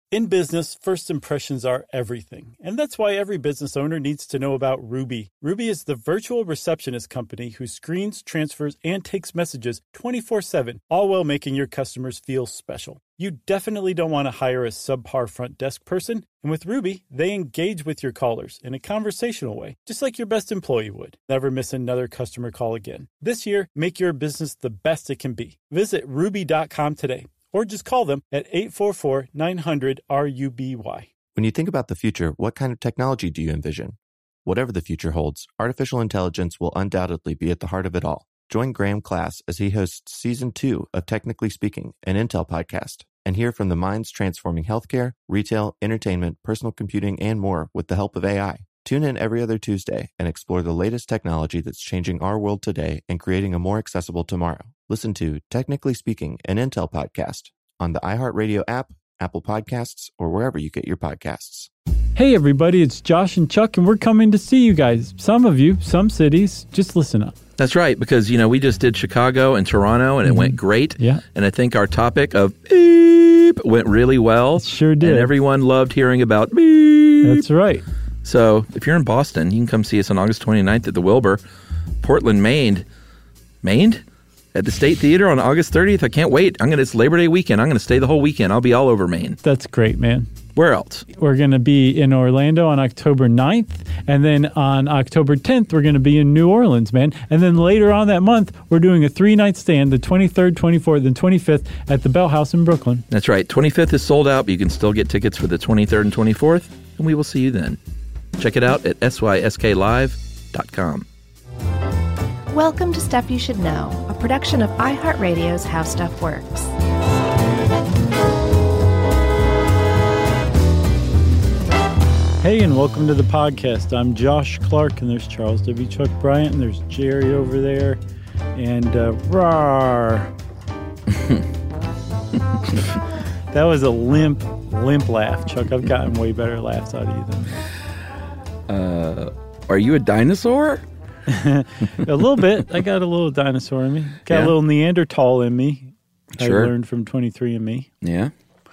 In business, first impressions are everything. And that's why every business owner needs to know about Ruby. Ruby is the virtual receptionist company who screens, transfers, and takes messages 24/7, all while making your customers feel special. You definitely don't want to hire a subpar front desk person. And with Ruby, they engage with your callers in a conversational way, just like your best employee would. Never miss another customer call again. This year, make your business the best it can be. Visit Ruby.com today. Or just call them at 844-900-RUBY. When you think about the future, what kind of technology do you envision? Whatever the future holds, artificial intelligence will undoubtedly be at the heart of it all. Join Graham Class as he hosts Season 2 of Technically Speaking, an Intel podcast, and hear from the minds transforming healthcare, retail, entertainment, personal computing, and more with the help of AI. Tune in every other Tuesday and explore the latest technology that's changing our world today and creating a more accessible tomorrow. Listen to Technically Speaking, an Intel podcast on the iHeartRadio app, Apple Podcasts, or wherever you get your podcasts. Hey everybody, it's Josh and Chuck, and we're coming to see you guys. Some of you, some cities, just listen up. That's right, because, we just did Chicago and Toronto, and it went great. Yeah. And I think our topic of beep went really well. It sure did. And everyone loved hearing about beep. That's right. So if you're in Boston, you can come see us on August 29th at the Wilbur. Portland, Maine? At the State Theater on August 30th. I can't wait. It's Labor Day weekend. I'm going to stay the whole weekend. I'll be all over Maine. That's great, man. Where else? We're going to be in Orlando on October 9th. And then on October 10th, we're going to be in New Orleans, man. And then later on that month, we're doing a 3-night stand, the 23rd, 24th, and 25th at the Bell House in Brooklyn. That's right. 25th is sold out, but you can still get tickets for the 23rd and 24th. And we will see you then. Check it out at sysklive.com. Welcome to Stuff You Should Know, a production of iHeartRadio's How Stuff Works. Hey, and welcome to the podcast. I'm Josh Clark, and there's Charles W. Chuck Bryant, and there's Jerry over there, and rawr. That was a limp laugh, Chuck. I've gotten way better laughs out of you than that. Are you a dinosaur? A little bit. I got a little dinosaur in me. Got a little Neanderthal in me. Sure. I learned from 23andMe. Yeah.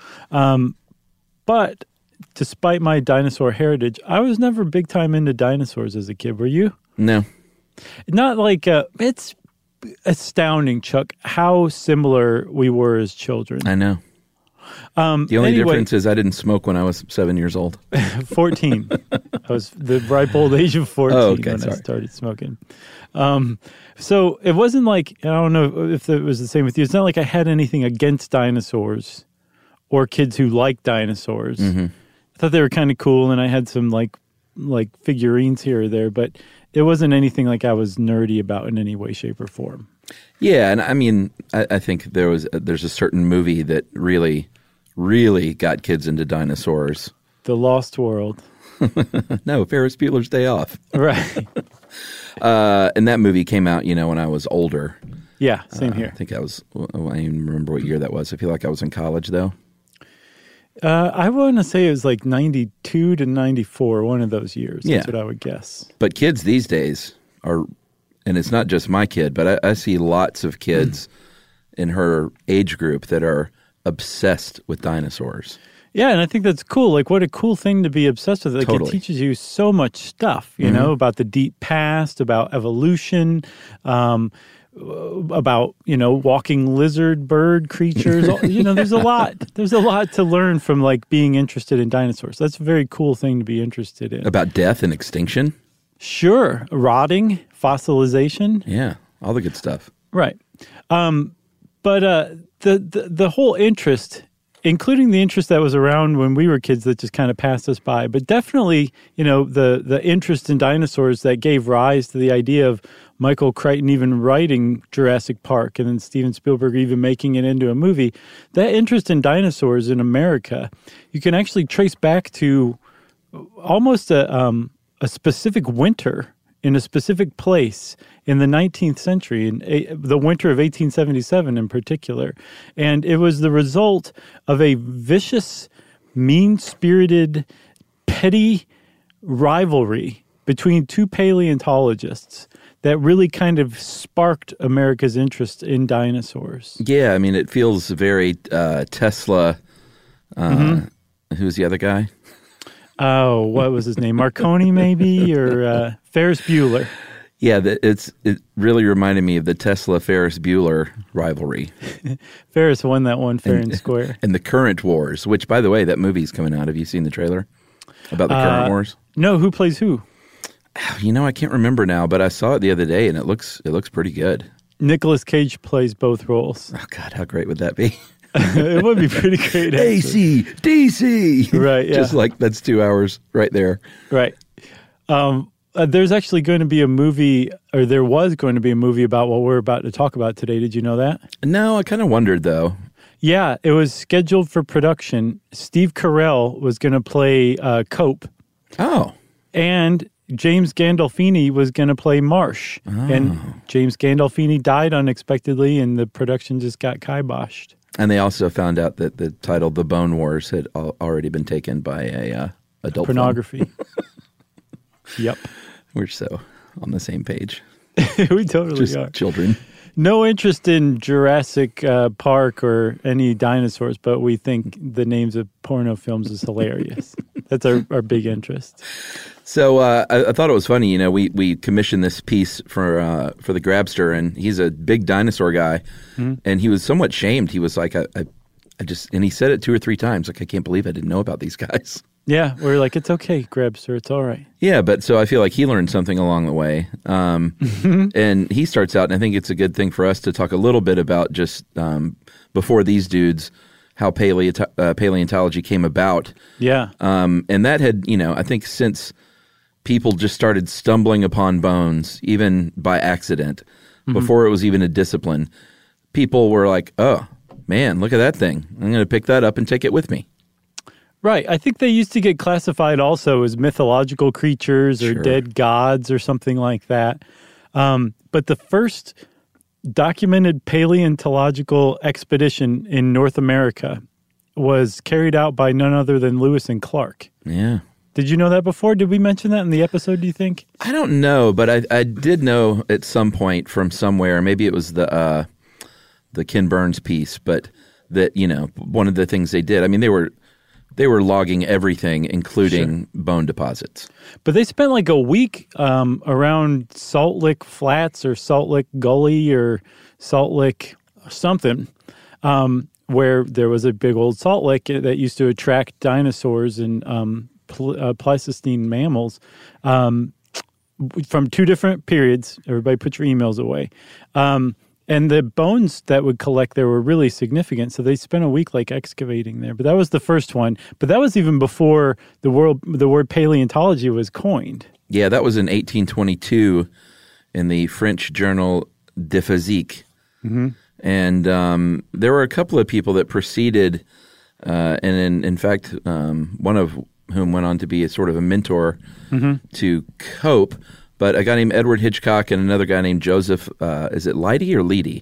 But despite my dinosaur heritage, I was never big time into dinosaurs as a kid. Were you? No. Not like it's astounding, Chuck, how similar we were as children. I know. The only difference is I didn't smoke when I was 7 years old. 14. I was the ripe old age of 14 I started smoking. So it wasn't like, I don't know if it was the same with you. It's not like I had anything against dinosaurs or kids who like dinosaurs. Mm-hmm. I thought they were kind of cool, and I had some like figurines here or there, but it wasn't anything like I was nerdy about in any way, shape, or form. Yeah, and I think there's a certain movie that really got kids into dinosaurs. The Lost World. No, Ferris Bueller's Day Off. Right. And that movie came out, when I was older. Yeah, same here. I think I don't even remember what year that was. I feel like I was in college, though. I want to say it was like 92 to 94, one of those years. Yeah. That's what I would guess. But kids these days are, and it's not just my kid, but I see lots of kids in her age group that are obsessed with dinosaurs. Yeah, and I think that's cool. Like, what a cool thing to be obsessed with. Like, Totally. It teaches you so much stuff, you know, about the deep past, about evolution, about, walking lizard bird creatures. There's a lot to learn from, like, being interested in dinosaurs. That's a very cool thing to be interested in. About death and extinction? Sure. Rotting, fossilization. Yeah, all the good stuff. Right. But the whole interest, including the interest that was around when we were kids that just kind of passed us by, but definitely, the interest in dinosaurs that gave rise to the idea of Michael Crichton even writing Jurassic Park and then Steven Spielberg even making it into a movie, that interest in dinosaurs in America, you can actually trace back to almost a specific winter in a specific place in the 19th century, in the winter of 1877 in particular. And it was the result of a vicious, mean-spirited, petty rivalry between two paleontologists that really kind of sparked America's interest in dinosaurs. Yeah, it feels very Tesla, who's the other guy? Oh, what was his name? Marconi, maybe, or Ferris Bueller. Yeah, it really reminded me of the Tesla-Ferris Bueller rivalry. Ferris won that one fair and square. And the Current Wars, which, by the way, that movie's coming out. Have you seen the trailer about the Current Wars? No, who plays who? I can't remember now, but I saw it the other day, and it looks pretty good. Nicolas Cage plays both roles. Oh, God, how great would that be? It would be pretty great. AC, DC. Right, yeah. Just like that's 2 hours right there. Right. There's actually going to be a movie, or there was going to be a movie about what we're about to talk about today. Did you know that? No, I kind of wondered, though. Yeah, it was scheduled for production. Steve Carell was going to play Cope. Oh. And James Gandolfini was going to play Marsh. Oh. And James Gandolfini died unexpectedly, and the production just got kiboshed. And they also found out that the title "The Bone Wars" had already been taken by a adult pornography. Yep, we're so on the same page. We totally just are. Children. No interest in Jurassic Park or any dinosaurs, but we think the names of porno films is hilarious. That's our big interest. So I thought it was funny. We commissioned this piece for the Grabster, and he's a big dinosaur guy, and he was somewhat shamed. He was like, I just, and he said it 2 or 3 times, like, I can't believe I didn't know about these guys. Yeah, we're like, it's okay, Grabster, it's all right. Yeah, but so I feel like he learned something along the way, and he starts out, and I think it's a good thing for us to talk a little bit about just before these dudes, how paleontology came about. Yeah, and that had, I think since people just started stumbling upon bones, even by accident, before it was even a discipline, people were like, oh, man, look at that thing. I'm going to pick that up and take it with me. Right. I think they used to get classified also as mythological creatures or dead gods or something like that. But the first documented paleontological expedition in North America was carried out by none other than Lewis and Clark. Yeah. Did you know that before? Did we mention that in the episode, do you think? I don't know, but I did know at some point from somewhere, maybe it was the Ken Burns piece, but that, one of the things they did, I mean, they were logging everything, including bone deposits. But they spent like a week around Salt Lick Flats or Salt Lick Gully or Salt Lick something, where there was a big old salt lick that used to attract dinosaurs and Pleistocene mammals from 2 different periods. Everybody put your emails away. And the bones that would collect there were really significant. So they spent a week like excavating there. But that was the first one. But that was even before the word paleontology was coined. Yeah, that was in 1822 in the French journal De Physique. Mm-hmm. And there were a couple of people that preceded, and in fact, one of whom went on to be a sort of a mentor to Cope. But a guy named Edward Hitchcock and another guy named Joseph, is it Leidy or Leidy?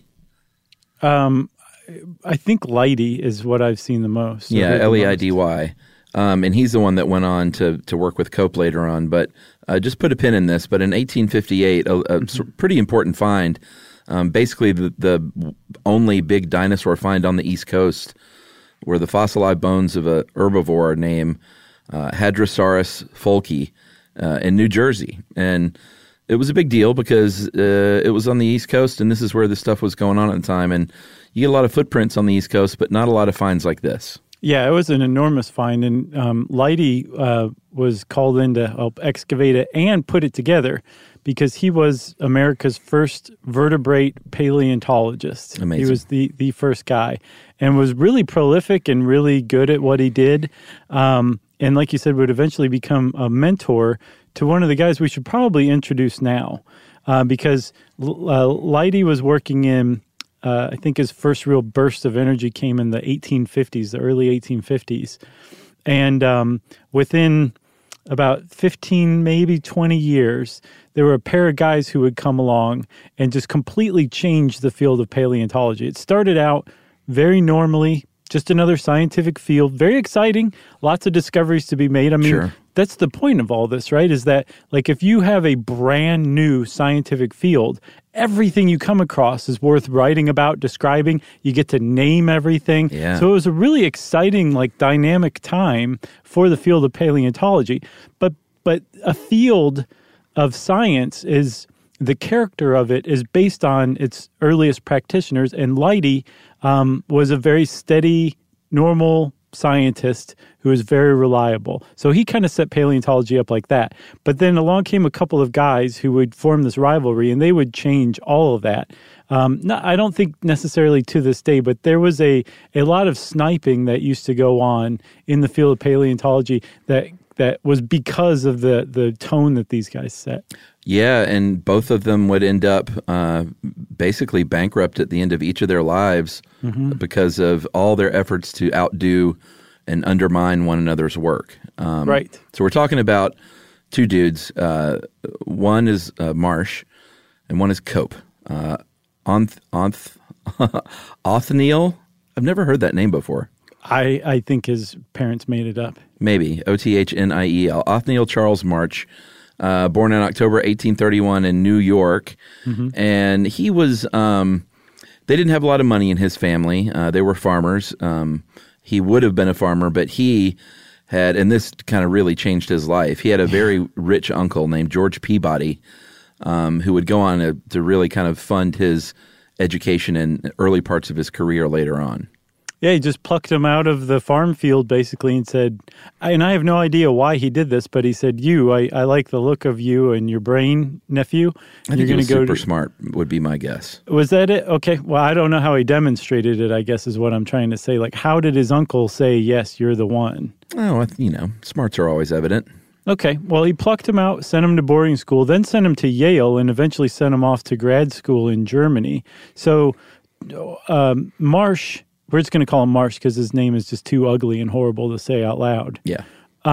I think Leidy is what I've seen the most. Yeah, Leidy. And he's the one that went on to work with Cope later on. But just put a pin in this. But in 1858, a pretty important find, basically the only big dinosaur find on the East Coast were the fossilized bones of a herbivore named Hadrosaurus folki in New Jersey. And it was a big deal because it was on the East Coast, and this is where this stuff was going on at the time. And you get a lot of footprints on the East Coast, but not a lot of finds like this. Yeah, it was an enormous find, and Leidy was called in to help excavate it and put it together because he was America's first vertebrate paleontologist. Amazing. He was the first guy and was really prolific and really good at what he did. And like you said, would eventually become a mentor to one of the guys we should probably introduce now because Leidy was working in, I think his first real burst of energy came in the 1850s, the early 1850s. And within about 15, maybe 20 years, there were a pair of guys who would come along and just completely change the field of paleontology. It started out very normally, just another scientific field, very exciting, lots of discoveries to be made. I mean, that's the point of all this, right? Is that like if you have a brand new scientific field, everything you come across is worth writing about, describing. You get to name everything. Yeah. So it was a really exciting, like dynamic time for the field of paleontology. But a field of science is the character of it is based on its earliest practitioners, and Leidy was a very steady, normal scientist who was very reliable. So he kind of set paleontology up like that. But then along came a couple of guys who would form this rivalry, and they would change all of that. I don't think necessarily to this day, but there was a lot of sniping that used to go on in the field of paleontology that was because of the tone that these guys set. Yeah, and both of them would end up basically bankrupt at the end of each of their lives because of all their efforts to outdo and undermine one another's work. Right. So we're talking about two dudes. One is Marsh, and one is Cope. Othniel? I've never heard that name before. I think his parents made it up. Maybe. Othniel. Othniel Charles Marsh. Born in October 1831 in New York. And he was, they didn't have a lot of money in his family. They were farmers. He would have been a farmer, but he had, and this kind of really changed his life, he had a very rich uncle named George Peabody, who would go on to really kind of fund his education in early parts of his career later on. Yeah, he just plucked him out of the farm field basically and said, and I have no idea why he did this, but he said, I like the look of you and your brain, nephew. I think he was super smart would be my guess. Was that it? Okay. Well, I don't know how he demonstrated it, I guess is what I'm trying to say. Like, how did his uncle say, yes, you're the one? Oh, smarts are always evident. Okay. Well, he plucked him out, sent him to boarding school, then sent him to Yale, and eventually sent him off to grad school in Germany. So Marsh... We're just going to call him Marsh because his name is just too ugly and horrible to say out loud. Yeah.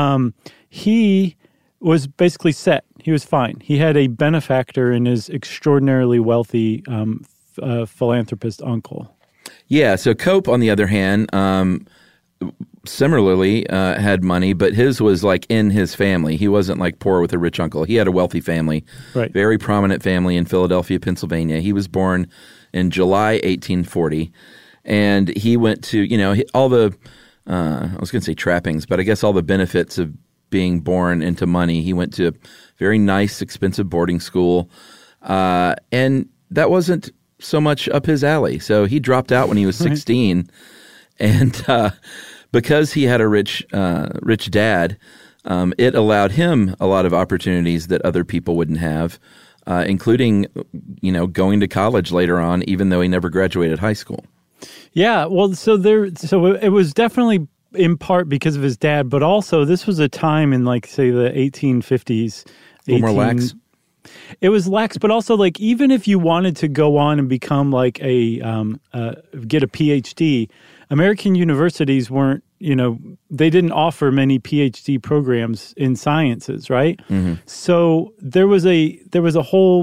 He was basically set. He was fine. He had a benefactor in his extraordinarily wealthy philanthropist uncle. Yeah. So Cope, on the other hand, similarly had money, but his was like in his family. He wasn't like poor with a rich uncle. He had a wealthy family, right? Very prominent family in Philadelphia, Pennsylvania. He was born in July 1840. And he went to, all the, I was going to say trappings, but I guess all the benefits of being born into money. He went to a very nice, expensive boarding school. And that wasn't so much up his alley. So he dropped out when he was 16. And because he had a rich dad, it allowed him a lot of opportunities that other people wouldn't have, including, going to college later on, even though he never graduated high school. Yeah, well, so it was definitely in part because of his dad, but also this was a time in, like, say, the 1850s. A little more lax? It was lax, but also, like, even if you wanted to go on and become, like, get a PhD, American universities weren't, they didn't offer many PhD programs in sciences, right? Mm-hmm. So there was a whole...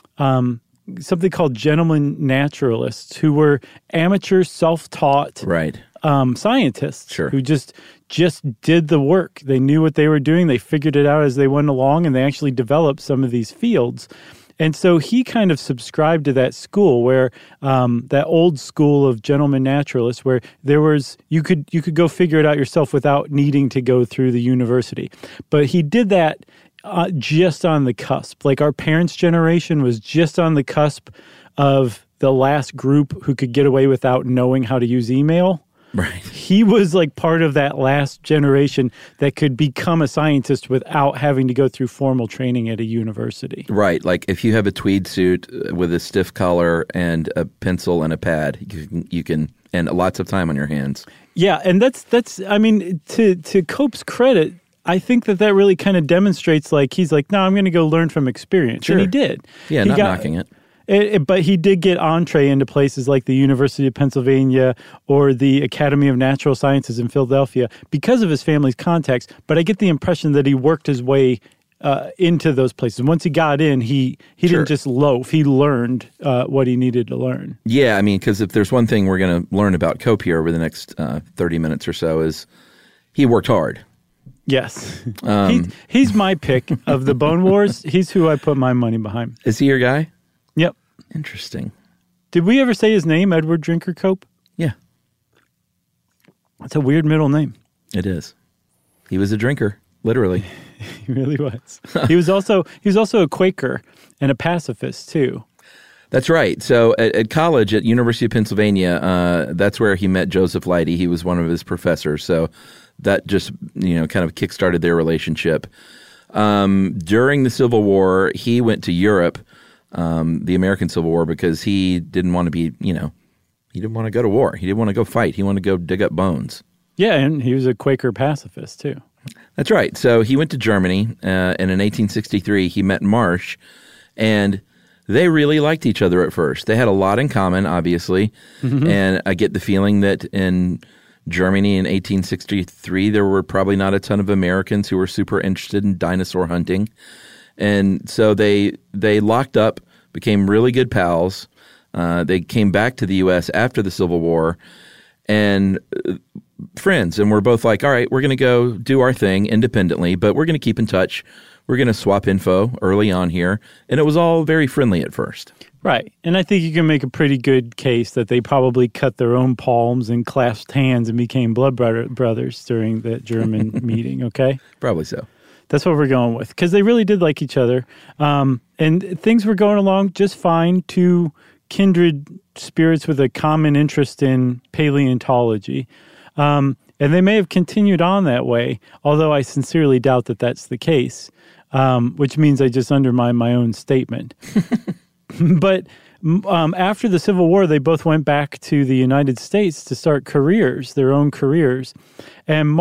something called gentlemen naturalists who were amateur, self-taught scientists who just did the work. They knew what they were doing. They figured it out as they went along, and they actually developed some of these fields. And so he kind of subscribed to that school where that old school of gentleman naturalists where there was you could go figure it out yourself without needing to go through the university. But he did that just on the cusp. Like our parents' generation was just on the cusp of the last group who could get away without knowing how to use email. Right. He was like part of that last generation that could become a scientist without having to go through formal training at a university. Right. Like if you have a tweed suit with a stiff collar and a pencil and a pad, you can and lots of time on your hands. Yeah, and that's I mean, to Cope's credit, I think that really kind of demonstrates like he's like, no, I'm going to go learn from experience. Sure. And he did. Yeah, he not knocking it. But he did get entree into places like the University of Pennsylvania or the Academy of Natural Sciences in Philadelphia because of his family's contacts. But I get the impression that he worked his way into those places. Once he got in, he didn't just loaf. He learned what he needed to learn. Yeah, I mean, because if there's one thing we're going to learn about Cope here over the next 30 minutes or so is he worked hard. Yes. He's my pick of the Bone Wars. He's who I put my money behind. Is he your guy? Yep. Interesting. Did we ever say his name, Edward Drinker Cope? Yeah. That's a weird middle name. It is. He was a drinker, literally. He really was. He was also a Quaker and a pacifist too. That's right. So at college at University of Pennsylvania, that's where he met Joseph Leidy. He was one of his professors. So that just kind of kickstarted their relationship. During the Civil War, he went to Europe, the American Civil War, because he didn't want to be he didn't want to go to war. He didn't want to go fight. He wanted to go dig up bones. Yeah, and he was a Quaker pacifist too. That's right. So he went to Germany, and in 1863 he met Marsh, and they really liked each other at first. They had a lot in common, obviously, and I get the feeling that in Germany in 1863 there were probably not a ton of Americans who were super interested in dinosaur hunting, and so they locked up, became really good pals. They came back to the U.S. after the Civil War, and friends, and we're both like, all right, we're going to go do our thing independently, but we're going to keep in touch. We're going to swap info early on here, and it was all very friendly at first. Right, and I think you can make a pretty good case that they probably cut their own palms and clasped hands and became blood brothers during the German meeting, okay? Probably so. That's what we're going with, because they really did like each other, and things were going along just fine. Two kindred spirits with a common interest in paleontology. And they may have continued on that way, although I sincerely doubt that that's the case, which means I just undermine my own statement. But after the Civil War, they both went back to the United States to start their own careers. And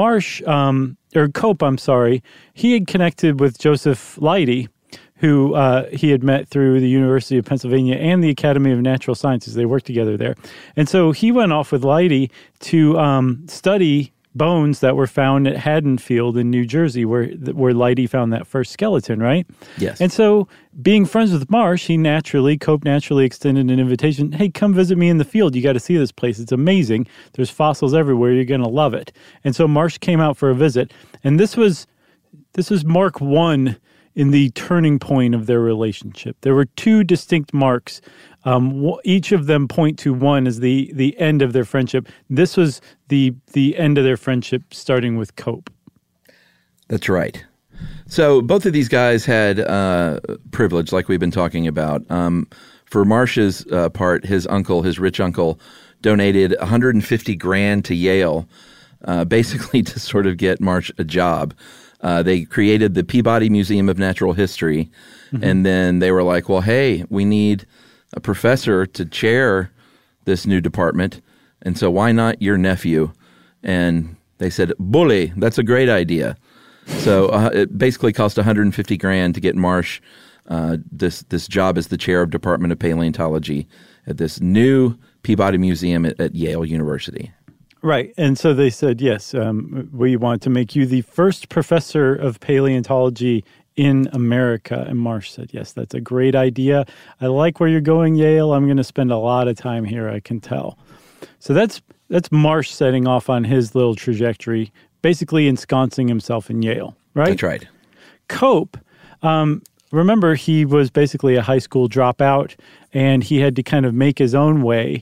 Cope, he had connected with Joseph Leidy, who he had met through the University of Pennsylvania and the Academy of Natural Sciences. They worked together there. And so he went off with Leidy to study bones that were found at Haddonfield in New Jersey, where Leidy found that first skeleton, right? Yes. And so being friends with Marsh, Cope naturally extended an invitation. Hey, come visit me in the field. You got to see this place. It's amazing. There's fossils everywhere. You're going to love it. And so Marsh came out for a visit. And this was Mark 1 in the turning point of their relationship. There were two distinct marks. Each of them point to one as the end of their friendship. This was the end of their friendship, starting with Cope. That's right. So both of these guys had privilege, like we've been talking about. For Marsh's part, his rich uncle, donated $150,000 to Yale, basically to sort of get Marsh a job. They created the Peabody Museum of Natural History, and then they were like, well, hey, we need a professor to chair this new department, and so why not your nephew? And they said, bully, that's a great idea. So it basically cost $150,000 to get Marsh this job as the chair of Department of Paleontology at this new Peabody Museum at Yale University. Right. And so they said, yes, we want to make you the first professor of paleontology in America. And Marsh said, yes, that's a great idea. I like where you're going, Yale. I'm going to spend a lot of time here, I can tell. So that's Marsh setting off on his little trajectory, basically ensconcing himself in Yale, right? That's right. Cope, remember, he was basically a high school dropout, and he had to kind of make his own way.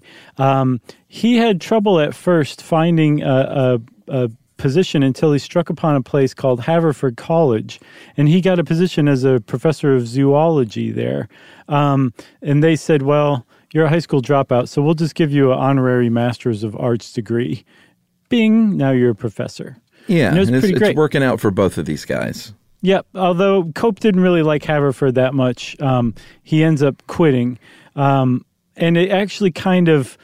He had trouble at first finding a position until he struck upon a place called Haverford College, and he got a position as a professor of zoology there. And they said, well, you're a high school dropout, so we'll just give you an honorary Master's of Arts degree. Bing, now you're a professor. Yeah, and it's working out for both of these guys. Yep, although Cope didn't really like Haverford that much, he ends up quitting. And it actually kind of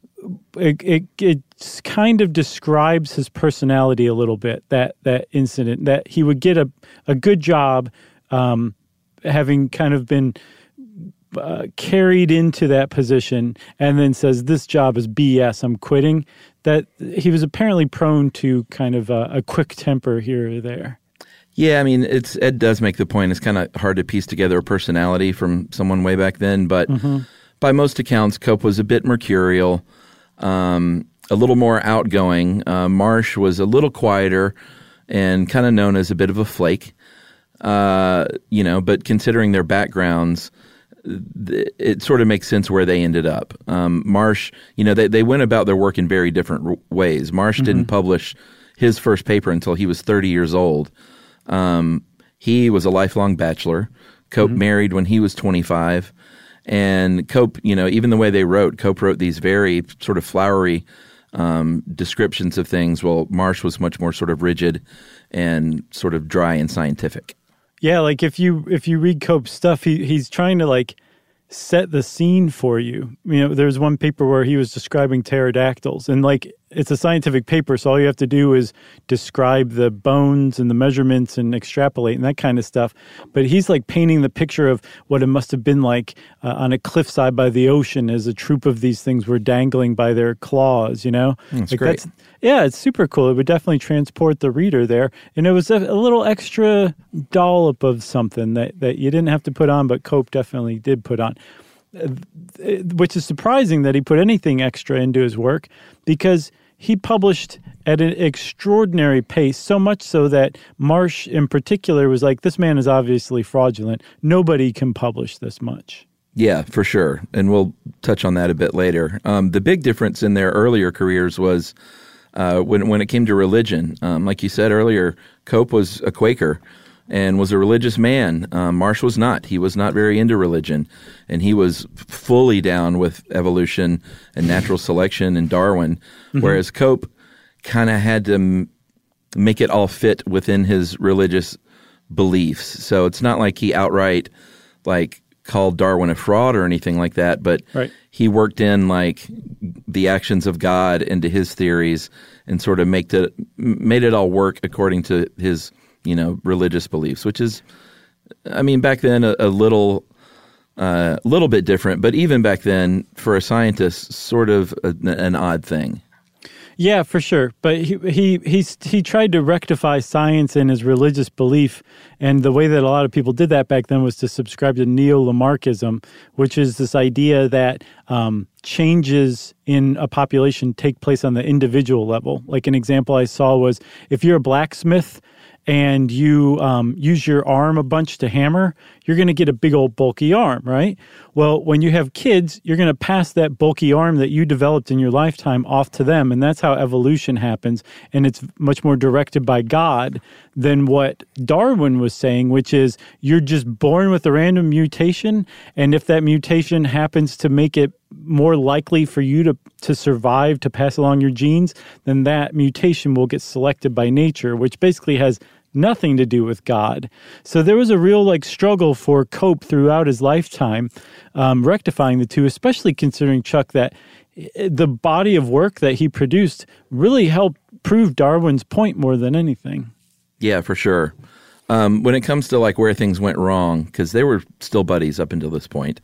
describes his personality a little bit, that incident, that he would get a good job having kind of been carried into that position, and then says, this job is BS, I'm quitting. That he was apparently prone to kind of a quick temper here or there. Yeah, I mean, Ed does make the point. It's kind of hard to piece together a personality from someone way back then, but by most accounts, Cope was a bit mercurial, a little more outgoing. Marsh was a little quieter and kind of known as a bit of a flake. But considering their backgrounds, it sort of makes sense where they ended up. Marsh, they went about their work in very different ways. Marsh didn't publish his first paper until he was 30 years old. He was a lifelong bachelor. Cope married when he was 25. And Cope, even the way they wrote, Cope wrote these very sort of flowery descriptions of things, while Marsh was much more sort of rigid and sort of dry and scientific. Yeah, like if you read Cope's stuff, he's trying to like set the scene for you. There's one paper where he was describing pterodactyls, and like it's a scientific paper, so all you have to do is describe the bones and the measurements and extrapolate and that kind of stuff. But he's like painting the picture of what it must have been like on a cliffside by the ocean as a troop of these things were dangling by their claws, That's like great. It's super cool. It would definitely transport the reader there. And it was a little extra dollop of something that you didn't have to put on, but Cope definitely did put on. Which is surprising that he put anything extra into his work, because he published at an extraordinary pace, so much so that Marsh in particular was like, this man is obviously fraudulent. Nobody can publish this much. Yeah, for sure. And we'll touch on that a bit later. The big difference in their earlier careers was when it came to religion. Like you said earlier, Cope was a Quaker and was a religious man. Marsh was not. He was not very into religion, and he was fully down with evolution and natural selection and Darwin, whereas Cope kind of had to make it all fit within his religious beliefs. So it's not like he outright called Darwin a fraud or anything like that, but he worked in the actions of God into his theories and sort of made it all work according to his religious beliefs, which is, back then a little bit different, but even back then for a scientist, sort of an odd thing. Yeah, for sure. But he tried to rectify science and his religious belief, and the way that a lot of people did that back then was to subscribe to neo-Lamarckism, which is this idea that changes in a population take place on the individual level. Like an example I saw was, if you're a blacksmith and you use your arm a bunch to hammer, you're going to get a big old bulky arm, right? Well, when you have kids, you're going to pass that bulky arm that you developed in your lifetime off to them, and that's how evolution happens, and it's much more directed by God than what Darwin was saying, which is you're just born with a random mutation, and if that mutation happens to make it more likely for you to survive, to pass along your genes, then that mutation will get selected by nature, which basically has nothing to do with God. So there was a real struggle for Cope throughout his lifetime, rectifying the two, especially considering, Chuck, that the body of work that he produced really helped prove Darwin's point more than anything. Yeah, for sure. When it comes to where things went wrong, because they were still buddies up until this point,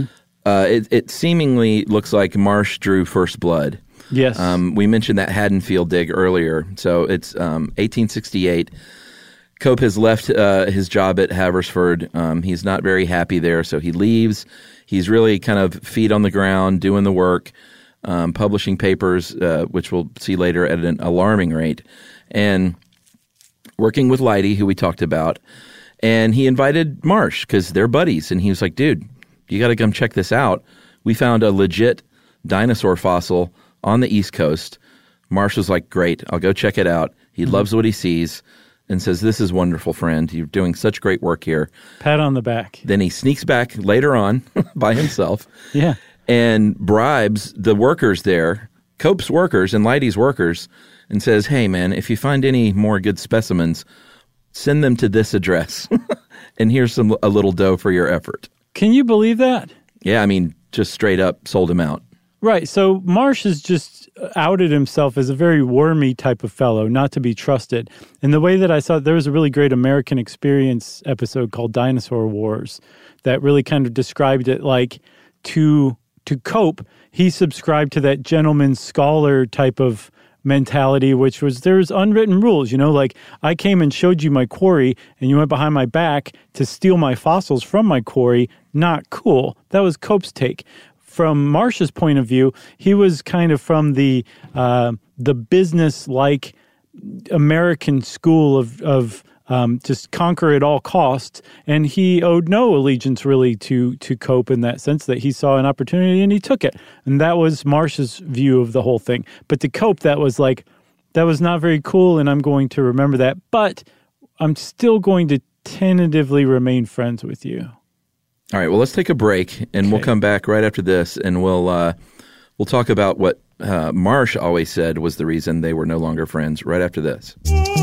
it seemingly looks like Marsh drew first blood. Yes. We mentioned that Haddonfield dig earlier. So it's 1868. Cope has left his job at Haversford. He's not very happy there, so he leaves. He's really kind of feet on the ground, doing the work, publishing papers, which we'll see later, at an alarming rate, and working with Leidy, who we talked about. And he invited Marsh because they're buddies, and he was like, dude, you got to come check this out. We found a legit dinosaur fossil on the East Coast. Marsh was like, great, I'll go check it out. He loves what he sees and says, this is wonderful, friend. You're doing such great work here. Pat on the back. Then he sneaks back later on by himself yeah, and bribes the workers there, Cope's workers and Leidy's workers, and says, hey, man, if you find any more good specimens, send them to this address. And here's a little dough for your effort. Can you believe that? Yeah, just straight up sold him out. Right. So Marsh has just outed himself as a very wormy type of fellow, not to be trusted. And the way that I saw it, there was a really great American Experience episode called Dinosaur Wars that really kind of described it to Cope, he subscribed to that gentleman scholar type of mentality, which was there's unwritten rules, I came and showed you my quarry and you went behind my back to steal my fossils from my quarry. Not cool. That was Cope's take. From Marsh's point of view, he was kind of from the business-like American school of just conquer at all costs, and he owed no allegiance really to Cope in that sense, that he saw an opportunity and he took it. And that was Marsh's view of the whole thing. But to Cope, that was not very cool, and I'm going to remember that. But I'm still going to tentatively remain friends with you. All right, well, let's take a break, and we'll come back right after this, and we'll talk about what Marsh always said was the reason they were no longer friends right after this.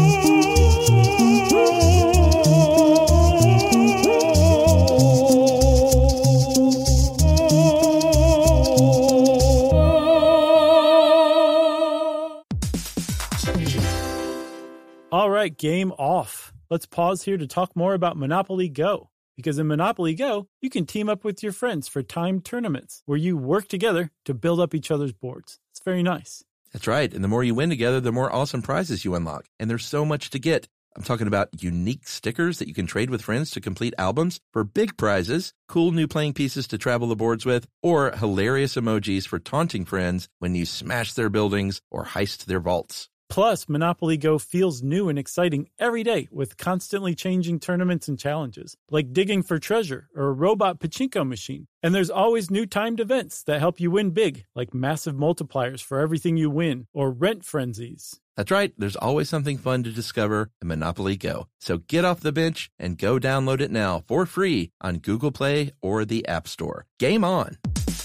All right, game off. Let's pause here to talk more about Monopoly Go. Because in Monopoly Go, you can team up with your friends for timed tournaments where you work together to build up each other's boards. It's very nice. That's right. And the more you win together, the more awesome prizes you unlock. And there's so much to get. I'm talking about unique stickers that you can trade with friends to complete albums for big prizes, cool new playing pieces to travel the boards with, or hilarious emojis for taunting friends when you smash their buildings or heist their vaults. Plus, Monopoly Go feels new and exciting every day with constantly changing tournaments and challenges, like digging for treasure or a robot pachinko machine. And there's always new timed events that help you win big, like massive multipliers for everything you win or rent frenzies. That's right. There's always something fun to discover in Monopoly Go. So get off the bench and go download it now for free on Google Play or the App Store. Game on!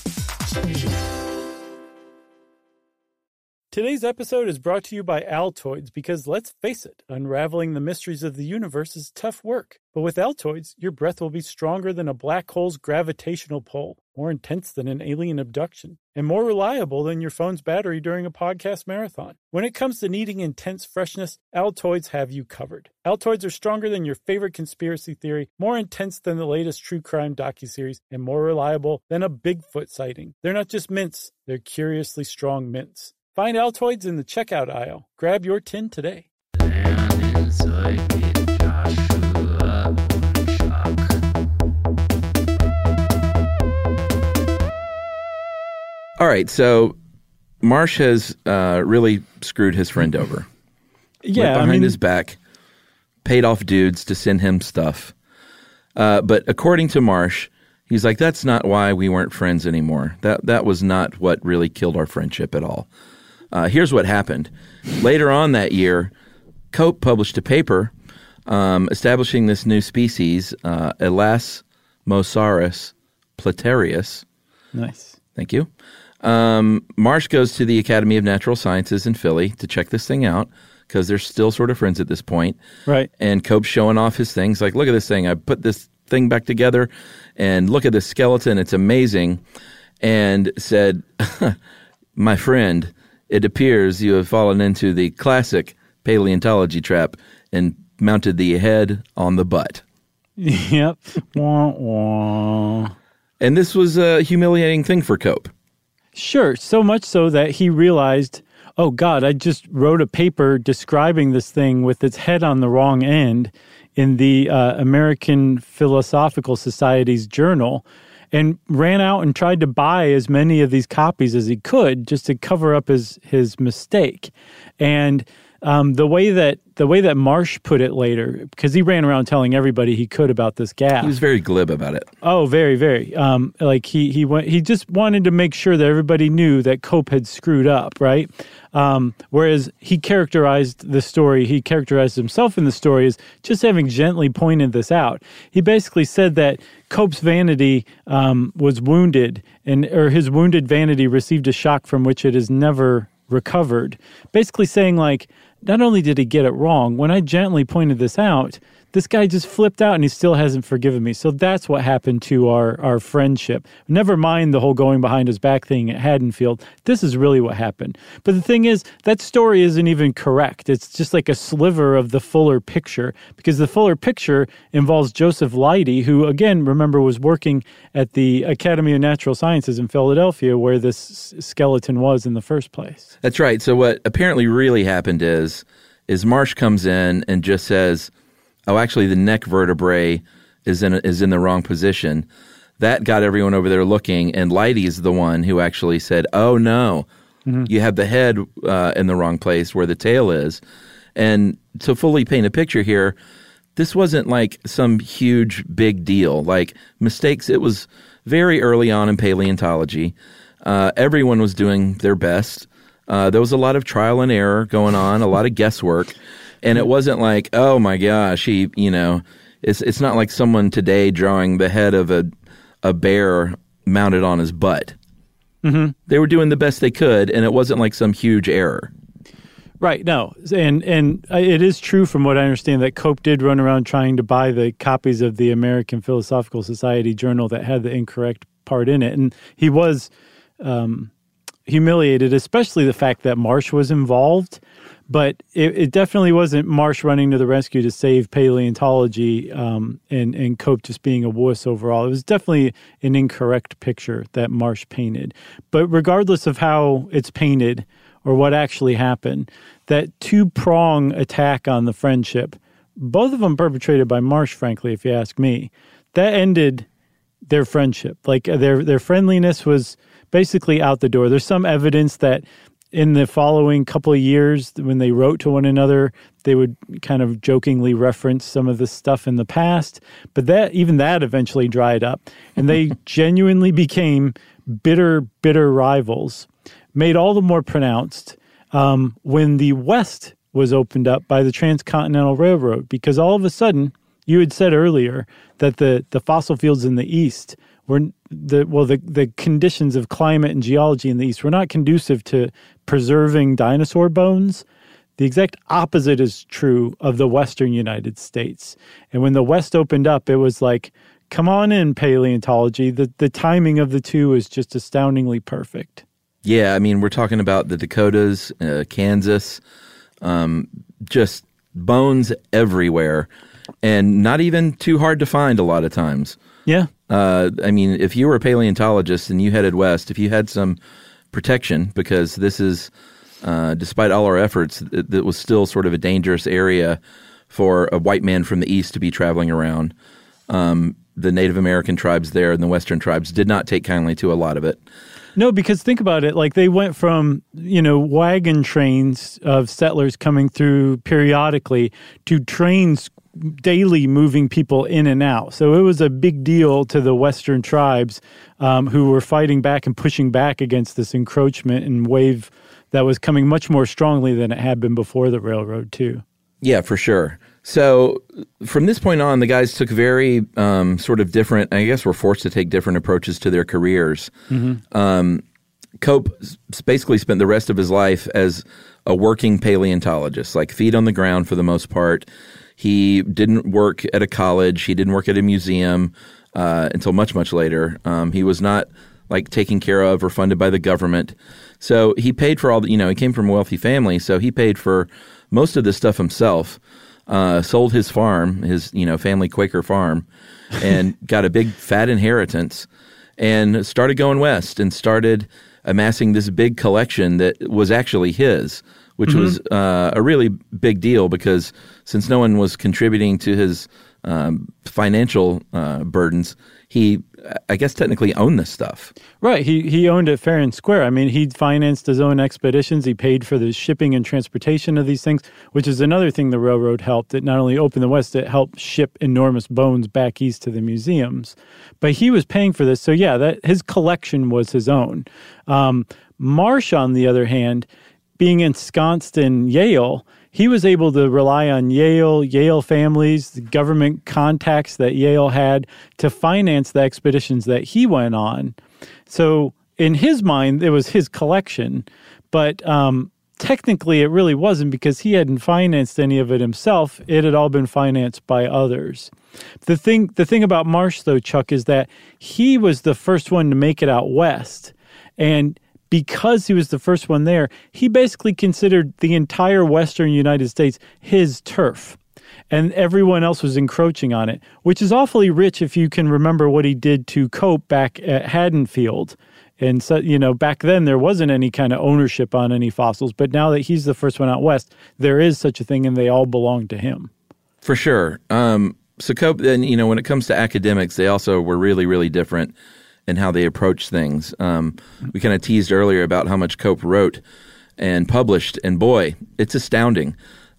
Today's episode is brought to you by Altoids because, let's face it, unraveling the mysteries of the universe is tough work. But with Altoids, your breath will be stronger than a black hole's gravitational pull, more intense than an alien abduction, and more reliable than your phone's battery during a podcast marathon. When it comes to needing intense freshness, Altoids have you covered. Altoids are stronger than your favorite conspiracy theory, more intense than the latest true crime docuseries, and more reliable than a Bigfoot sighting. They're not just mints, they're curiously strong mints. Find Altoids in the checkout aisle. Grab your tin today. All right, so Marsh has really screwed his friend over. Yeah, Went behind his back, paid off dudes to send him stuff. But according to Marsh, he's like, that's not why we weren't friends anymore. That was not what really killed our friendship at all. Here's what happened. Later on that year, Cope published a paper establishing this new species, Elasmosaurus platerius. Nice. Thank you. Marsh goes to the Academy of Natural Sciences in Philly to check this thing out because they're still sort of friends at this point. Right. And Cope's showing off his things like, look at this thing. I put this thing back together and look at this skeleton. It's amazing. And said, my friend, it appears you have fallen into the classic paleontology trap and mounted the head on the butt. Yep. Wah, wah. And this was a humiliating thing for Cope. Sure. So much so that he realized, oh, God, I just wrote a paper describing this thing with its head on the wrong end in the American Philosophical Society's journal, and ran out and tried to buy as many of these copies as he could just to cover up his mistake. And the way that Marsh put it later, because he ran around telling everybody he could about this gaffe. He was very glib about it. Oh, very, very. Like he just wanted to make sure that everybody knew that Cope had screwed up, right? Whereas he characterized himself in the story as just having gently pointed this out. He basically said that Cope's vanity was wounded, or his wounded vanity received a shock from which it has never recovered. Basically saying, like, not only did he get it wrong, when I gently pointed this out, this guy just flipped out and he still hasn't forgiven me. So that's what happened to our friendship. Never mind the whole going behind his back thing at Haddonfield. This is really what happened. But the thing is, that story isn't even correct. It's just like a sliver of the fuller picture, because the fuller picture involves Joseph Leidy, who, again, remember, was working at the Academy of Natural Sciences in Philadelphia, where this skeleton was in the first place. That's right. So what apparently really happened is Marsh comes in and just says, oh, actually, the neck vertebrae is in the wrong position. That got everyone over there looking, and Leidy is the one who actually said, oh, no, you have the head in the wrong place where the tail is. And to fully paint a picture here, this wasn't like some huge big deal. Like mistakes, it was very early on in paleontology. Everyone was doing their best. There was a lot of trial and error going on, a lot of guesswork. And it wasn't like, oh my gosh, it's not like someone today drawing the head of a bear mounted on his butt. Mm-hmm. They were doing the best they could, and it wasn't like some huge error. Right, no. And it is true from what I understand that Cope did run around trying to buy the copies of the American Philosophical Society journal that had the incorrect part in it. And he was humiliated, especially the fact that Marsh was involved. But it definitely wasn't Marsh running to the rescue to save paleontology and Cope just being a wuss overall. It was definitely an incorrect picture that Marsh painted. But regardless of how it's painted or what actually happened, that two-prong attack on the friendship, both of them perpetrated by Marsh, frankly, if you ask me, that ended their friendship. Like their friendliness was basically out the door. There's some evidence that in the following couple of years, when they wrote to one another, they would kind of jokingly reference some of the stuff in the past. But that eventually dried up. And they genuinely became bitter rivals, made all the more pronounced when the West was opened up by the Transcontinental Railroad. Because all of a sudden, you had said earlier that the fossil fields in the East were the conditions of climate and geology in the East were not conducive to preserving dinosaur bones. The exact opposite is true of the Western United States. And when the West opened up, it was like, come on in, paleontology. The timing of the two is just astoundingly perfect. Yeah, I mean, we're talking about the Dakotas, Kansas, just bones everywhere, and not even too hard to find a lot of times. Yeah. I mean, if you were a paleontologist and you headed west, if you had some protection, because this is, despite all our efforts, it was still sort of a dangerous area for a white man from the east to be traveling around. The Native American tribes there and the Western tribes did not take kindly to a lot of it. No, because think about it. Like they went from, wagon trains of settlers coming through periodically to trains daily moving people in and out. So it was a big deal to the Western tribes who were fighting back and pushing back against this encroachment and wave that was coming much more strongly than it had been before the railroad, too. Yeah, for sure. So from this point on, the guys took very sort of different, I guess were forced to take different approaches to their careers. Mm-hmm. Cope basically spent the rest of his life as a working paleontologist, like feet on the ground for the most part. He didn't work at a college. He didn't work at a museum until much, much later. He was not like taken care of or funded by the government. So he paid for all the, he came from a wealthy family, so he paid for most of this stuff himself. Sold his farm, his family Quaker farm, and got a big fat inheritance, and started going west and started amassing this big collection that was actually his, which mm-hmm. was a really big deal because since no one was contributing to his financial burdens, he, I guess, technically owned this stuff. Right. He owned it fair and square. I mean, he financed his own expeditions. He paid for the shipping and transportation of these things, which is another thing the railroad helped. It not only opened the West, it helped ship enormous bones back east to the museums. But he was paying for this. So, yeah, that his collection was his own. Marsh, on the other hand, being ensconced in Yale, he was able to rely on Yale families, the government contacts that Yale had to finance the expeditions that he went on. So in his mind, it was his collection, but technically it really wasn't because he hadn't financed any of it himself. It had all been financed by others. The thing about Marsh, though, Chuck, is that he was the first one to make it out west, and because he was the first one there, he basically considered the entire western United States his turf, and everyone else was encroaching on it, which is awfully rich if you can remember what he did to Cope back at Haddonfield. And so, back then there wasn't any kind of ownership on any fossils, but now that he's the first one out west, there is such a thing, and they all belong to him. For sure. So Cope, then, when it comes to academics, they also were really, really different and how they approach things. We kind of teased earlier about how much Cope wrote and published, and boy, it's astounding.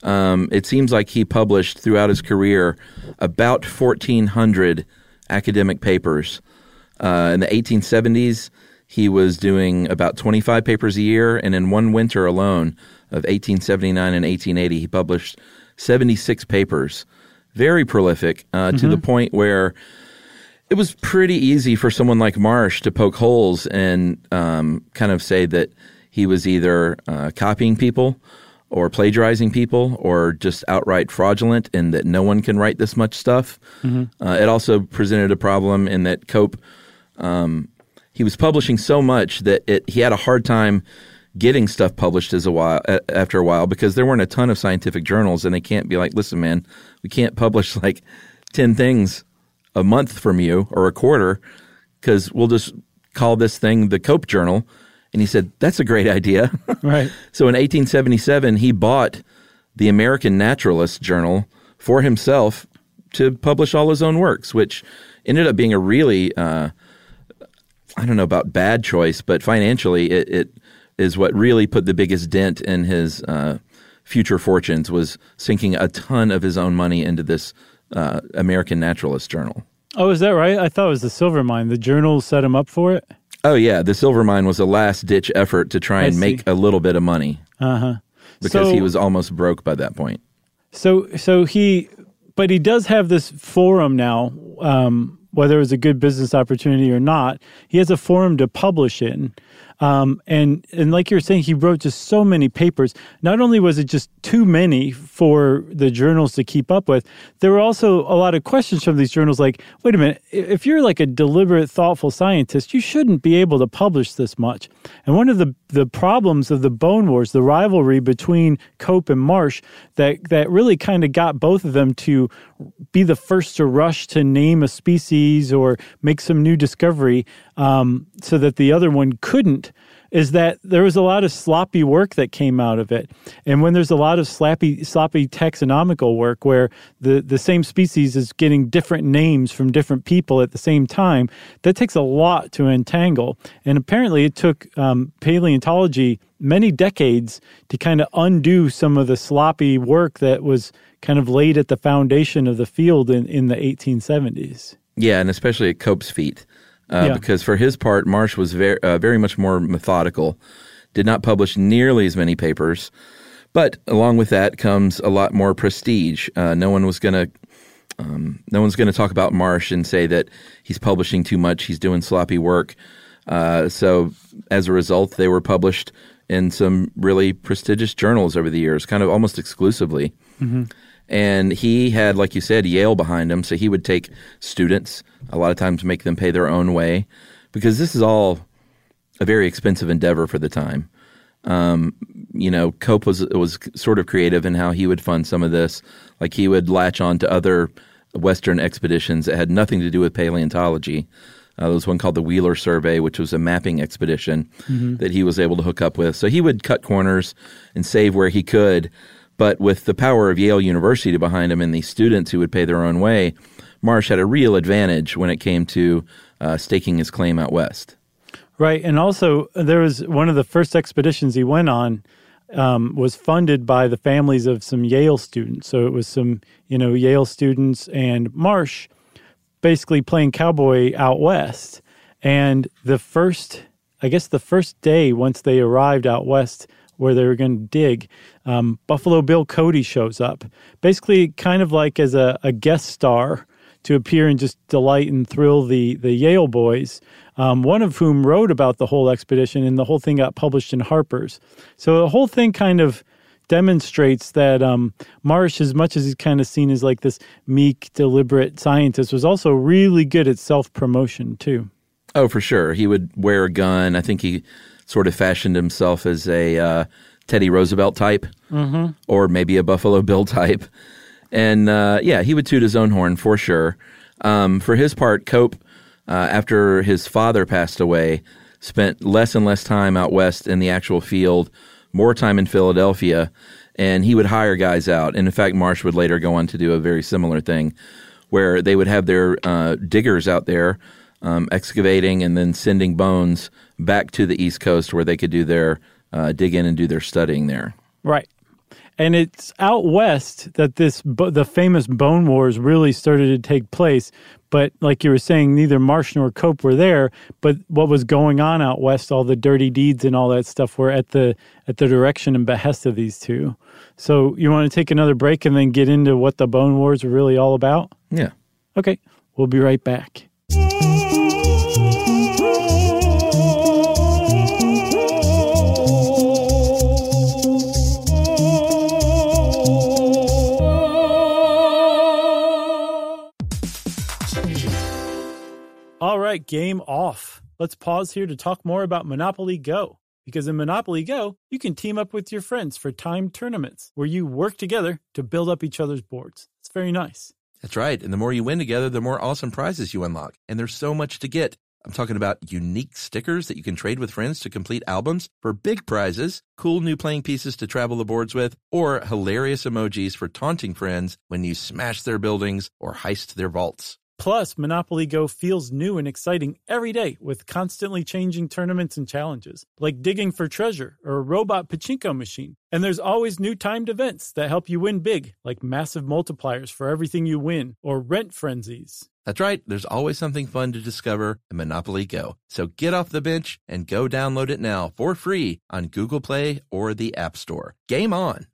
It seems like he published throughout his career about 1,400 academic papers. In the 1870s, he was doing about 25 papers a year, and in one winter alone of 1879 and 1880, he published 76 papers. Very prolific, to the point where it was pretty easy for someone like Marsh to poke holes and kind of say that he was either copying people or plagiarizing people or just outright fraudulent, and that no one can write this much stuff. It also presented a problem in that Cope, he was publishing so much that he had a hard time getting stuff published after a while, because there weren't a ton of scientific journals, and they can't be like, listen, man, we can't publish like 10 things a month from you or a quarter, because we'll just call this thing the Cope Journal. And he said, that's a great idea. Right. So in 1877, he bought the American Naturalist Journal for himself to publish all his own works, which ended up being a really, I don't know about bad choice, but financially it is what really put the biggest dent in his future fortunes, was sinking a ton of his own money into this American Naturalist Journal. Oh, is that right? I thought it was the Silver Mine. The journal set him up for it? Oh, yeah. The Silver Mine was a last-ditch effort to try and make a little bit of money. Because he was almost broke by that point. But he does have this forum now, whether it was a good business opportunity or not. He has a forum to publish in. And like you were saying, he wrote just so many papers. Not only was it just too many for the journals to keep up with, there were also a lot of questions from these journals like, wait a minute, if you're like a deliberate, thoughtful scientist, you shouldn't be able to publish this much. And one of the problems of the Bone Wars, the rivalry between Cope and Marsh, that really kind of got both of them to be the first to rush to name a species or make some new discovery, so that the other one couldn't, is that there was a lot of sloppy work that came out of it. And when there's a lot of sloppy taxonomical work where the same species is getting different names from different people at the same time, that takes a lot to untangle. And apparently it took paleontology many decades to kind of undo some of the sloppy work that was kind of laid at the foundation of the field in the 1870s. Yeah, and especially at Cope's feet. Because for his part, Marsh was very much more methodical, did not publish nearly as many papers, but along with that comes a lot more prestige. No one's going to talk about Marsh and say that he's publishing too much, he's doing sloppy work. So as a result, they were published in some really prestigious journals over the years, kind of almost exclusively. And he had, like you said, Yale behind him, so he would take students, a lot of times make them pay their own way, because this is all a very expensive endeavor for the time. Cope was sort of creative in how he would fund some of this. Like he would latch on to other Western expeditions that had nothing to do with paleontology. There was one called the Wheeler Survey, which was a mapping expedition that he was able to hook up with. So he would cut corners and save where he could. But with the power of Yale University behind him and these students who would pay their own way, Marsh had a real advantage when it came to staking his claim out west. Right. And also, there was one of the first expeditions he went on was funded by the families of some Yale students. So it was some, Yale students and Marsh basically playing cowboy out west. And the first day once they arrived out west where they were going to dig, Buffalo Bill Cody shows up, basically kind of like as a guest star to appear and just delight and thrill the Yale boys, one of whom wrote about the whole expedition, and the whole thing got published in Harper's. So the whole thing kind of demonstrates that Marsh, as much as he's kind of seen as like this meek, deliberate scientist, was also really good at self-promotion too. Oh, for sure. He would wear a gun. I think he sort of fashioned himself as a Teddy Roosevelt type, or maybe a Buffalo Bill type. And he would toot his own horn for sure. For his part, Cope, after his father passed away, spent less and less time out west in the actual field, more time in Philadelphia, and he would hire guys out. And in fact, Marsh would later go on to do a very similar thing, where they would have their diggers out there excavating and then sending bones back to the East Coast where they could do their dig in and do their studying there. Right. And it's out west that the famous Bone Wars really started to take place. But like you were saying, neither Marsh nor Cope were there. But what was going on out west, all the dirty deeds and all that stuff, were at the direction and behest of these two. So you want to take another break and then get into what the Bone Wars are really all about? Yeah. Okay, we'll be right back. All right, game off. Let's pause here to talk more about Monopoly Go. Because in Monopoly Go, you can team up with your friends for timed tournaments where you work together to build up each other's boards. It's very nice. That's right. And the more you win together, the more awesome prizes you unlock. And there's so much to get. I'm talking about unique stickers that you can trade with friends to complete albums for big prizes, cool new playing pieces to travel the boards with, or hilarious emojis for taunting friends when you smash their buildings or heist their vaults. Plus, Monopoly Go feels new and exciting every day with constantly changing tournaments and challenges, like digging for treasure or a robot pachinko machine. And there's always new timed events that help you win big, like massive multipliers for everything you win or rent frenzies. That's right. There's always something fun to discover in Monopoly Go. So get off the bench and go download it now for free on Google Play or the App Store. Game on!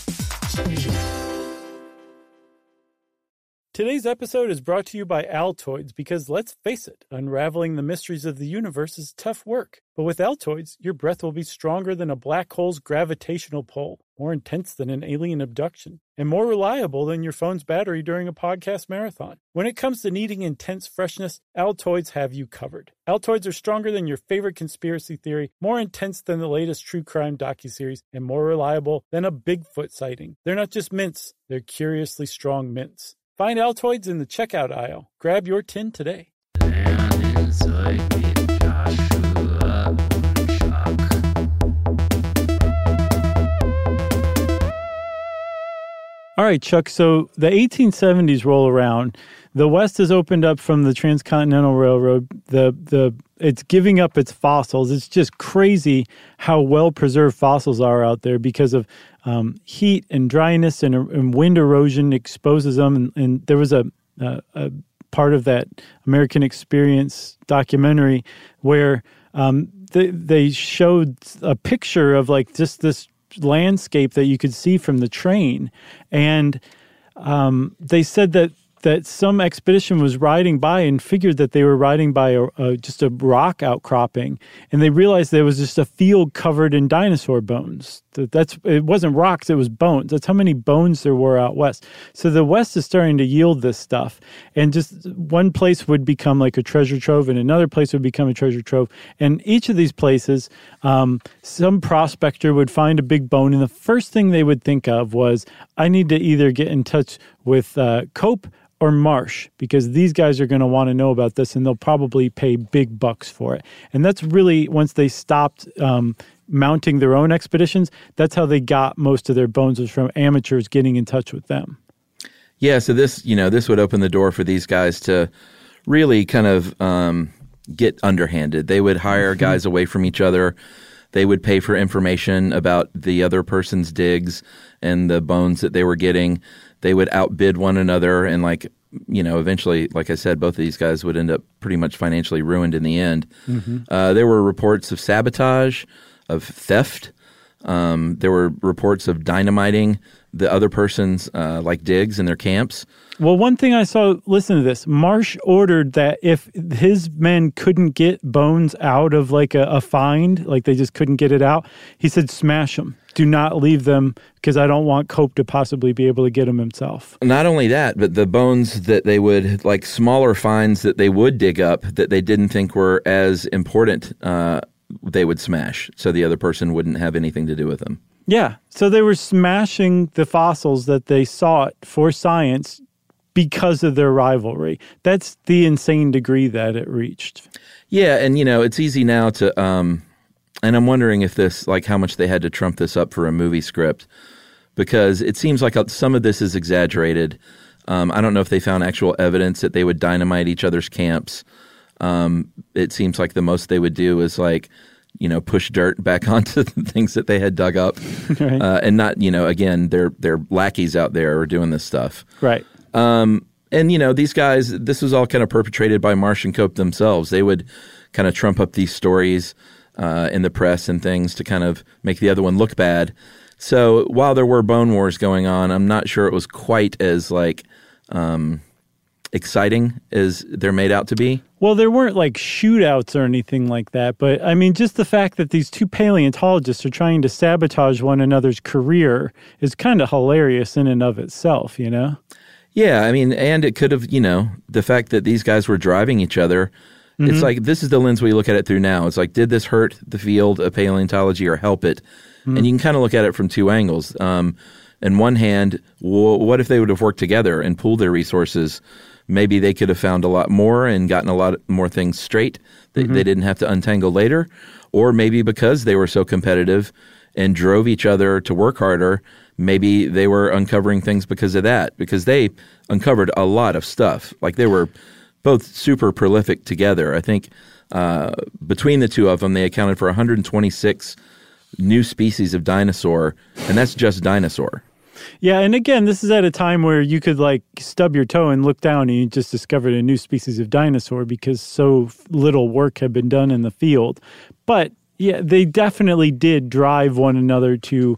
Today's episode is brought to you by Altoids because, let's face it, unraveling the mysteries of the universe is tough work. But with Altoids, your breath will be stronger than a black hole's gravitational pull, more intense than an alien abduction, and more reliable than your phone's battery during a podcast marathon. When it comes to needing intense freshness, Altoids have you covered. Altoids are stronger than your favorite conspiracy theory, more intense than the latest true crime docuseries, and more reliable than a Bigfoot sighting. They're not just mints, they're curiously strong mints. Find Altoids in the checkout aisle. Grab your tin today. All right, Chuck, so the 1870s roll around. The West has opened up from the Transcontinental Railroad. It's giving up its fossils. It's just crazy how well-preserved fossils are out there because of heat and dryness and wind erosion exposes them. And there was a part of that American Experience documentary where they showed a picture of like just this landscape that you could see from the train. And they said that some expedition was riding by and figured that they were riding by just a rock outcropping, and they realized there was just a field covered in dinosaur bones. It wasn't rocks, it was bones. That's how many bones there were out west. So the West is starting to yield this stuff, and just one place would become like a treasure trove, and another place would become a treasure trove. And each of these places, some prospector would find a big bone, and the first thing they would think of was, I need to either get in touch with Cope or Marsh, because these guys are going to want to know about this, and they'll probably pay big bucks for it. And that's really, once they stopped mounting their own expeditions, that's how they got most of their bones, was from amateurs getting in touch with them. Yeah, so this would open the door for these guys to really kind of get underhanded. They would hire guys away from each other. They would pay for information about the other person's digs and the bones that they were getting. They would outbid one another, and eventually, like I said, both of these guys would end up pretty much financially ruined in the end. Mm-hmm. There were reports of sabotage, of theft. There were reports of dynamiting the other person's digs in their camps. Well, one thing I saw, listen to this. Marsh ordered that if his men couldn't get bones out of like a find, like they just couldn't get it out, he said, smash them. Do not leave them, because I don't want Cope to possibly be able to get them himself. Not only that, but the bones that they would, like smaller finds that they would dig up that they didn't think were as important, they would smash, so the other person wouldn't have anything to do with them. Yeah, so they were smashing the fossils that they sought for science because of their rivalry. That's the insane degree that it reached. Yeah, and it's easy now to, and I'm wondering if this, like how much they had to trump this up for a movie script, because it seems like some of this is exaggerated. I don't know if they found actual evidence that they would dynamite each other's camps. It seems like the most they would do is like push dirt back onto the things that they had dug up, Right. and not, again, they're lackeys out there who are doing this stuff. Right. And, these guys, this was all kind of perpetrated by Marsh and Cope themselves. They would kind of trump up these stories in the press and things to kind of make the other one look bad. So while there were bone wars going on, I'm not sure it was quite as exciting as they're made out to be. Well, there weren't like shootouts or anything like that, but I mean, just the fact that these two paleontologists are trying to sabotage one another's career is kind of hilarious in and of itself, Yeah, I mean, and it could have, the fact that these guys were driving each other. Mm-hmm. It's like, this is the lens we look at it through now. It's like, did this hurt the field of paleontology or help it? Mm-hmm. And you can kind of look at it from two angles. On one hand, what if they would have worked together and pooled their resources? Maybe they could have found a lot more and gotten a lot more things straight that they didn't have to untangle later. Or maybe because they were so competitive and drove each other to work harder, maybe they were uncovering things because of that, because they uncovered a lot of stuff. Like, they were both super prolific together. I think between the two of them, they accounted for 126 new species of dinosaur, and that's just dinosaur. Yeah, and again, this is at a time where you could like stub your toe and look down and you just discovered a new species of dinosaur because so little work had been done in the field. But yeah, they definitely did drive one another to